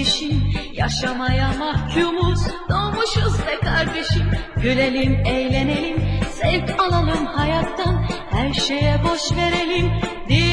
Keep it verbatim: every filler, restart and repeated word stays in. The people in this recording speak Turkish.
gidişin, yaşamaya mahkumuz, doğmuşuz be kardeşim. Gülelim, eğlenelim, zevk alalım hayattan, her şeye boş verelim.